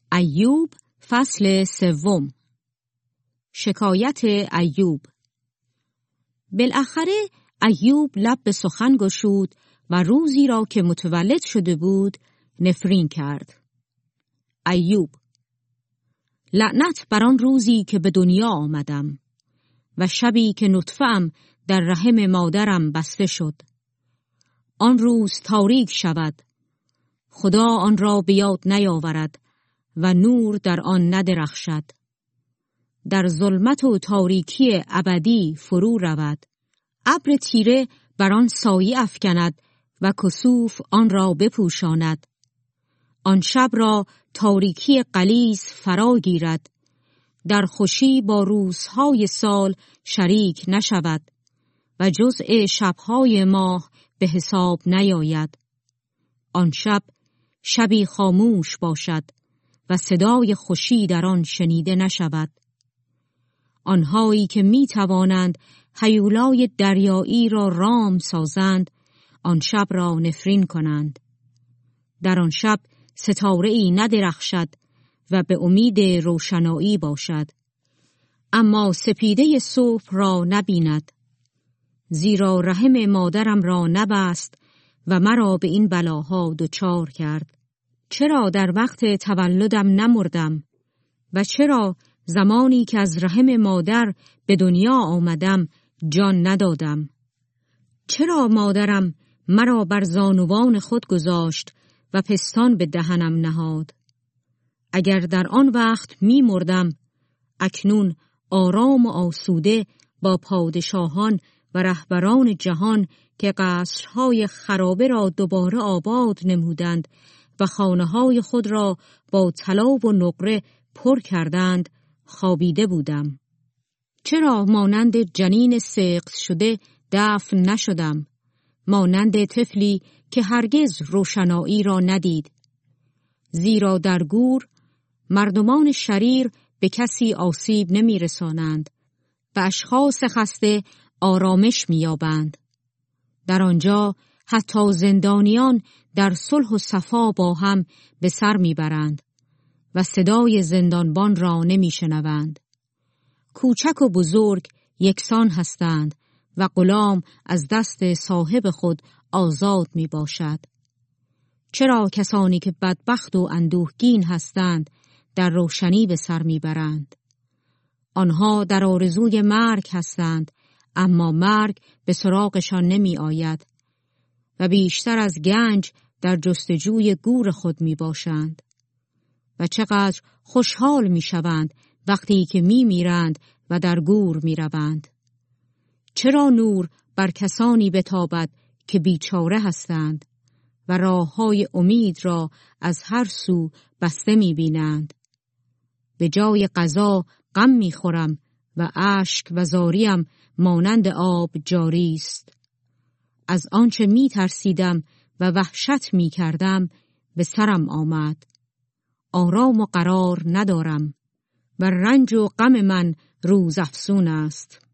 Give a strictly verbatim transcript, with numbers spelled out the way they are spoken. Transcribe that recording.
ایوب فصل سوم. شکایت ایوب. بالاخره ایوب لب به سخن گشود و روزی را که متولد شده بود نفرین کرد. ایوب: لعنت بر آن روزی که به دنیا آمدم و شبی که نطفه‌ام در رحم مادرم بسته شد. آن روز تاریک شود، خدا آن را به یاد نیاورد و نور در آن ندرخشد. در ظلمت و تاریکی ابدی فرو رود، ابر تیره بر آن سایه افکند و کسوف آن را بپوشاند. آن شب را تاریکی غلیظ فرا گیرد، در خوشی با روزهای سال شریک نشود و جزء شبهای ماه به حساب نیاید. آن شب شبی خاموش باشد و صدای خوشی در آن شنیده نشود. آنهایی که می توانند هیولای دریایی را رام سازند، آن شب را نفرین کنند. در آن شب ستاره ای ندرخشد و به امید روشنایی باشد، اما سپیده صبح را نبیند. زیرا رحم مادرم را نبست و مرا به این بلاها دچار کرد. چرا در وقت تولدم نمردم و چرا زمانی که از رحم مادر به دنیا آمدم جان ندادم؟ چرا مادرم مرا بر زانوان خود گذاشت و پستان به دهنم نهاد؟ اگر در آن وقت می مردم، اکنون آرام و آسوده با پادشاهان و رهبران جهان که قصرهای خرابه را دوباره آباد نمودند و خانه‌های خود را با طلا و نقره پر کردند خوابیده بودم. چرا مانند جنین سقط شده دفن نشدم، مانند طفلی که هرگز روشنایی را ندید؟ زیرا در گور مردمان شریر به کسی آسیب نمی رسانند و اشخاص خسته آرامش می یابند. در آنجا حتی زندانیان در صلح و صفا با هم به سر می برند و صدای زندانبان را نمی شنوند. کوچک و بزرگ یکسان هستند و غلام از دست صاحب خود آزاد می باشد. چرا کسانی که بدبخت و اندوهگین هستند در روشنی به سر می برند؟ آنها در آرزوی مرگ هستند، اما مرگ به سراغشان نمی آید و بیشتر از گنج در جستجوی گور خود می باشند. و چقدر خوشحال می شوند وقتی که می میرند و در گور می روند. چرا نور بر کسانی بتابد که بیچاره هستند و راههای امید را از هر سو بسته می بینند؟ به جای غذا غم می خورم و اشک و زاریم مانند آب جاری است. از آنچه می ترسیدم و وحشت می کردم به سرم آمد. آرام و قرار ندارم و رنج و غم من روز افزون است.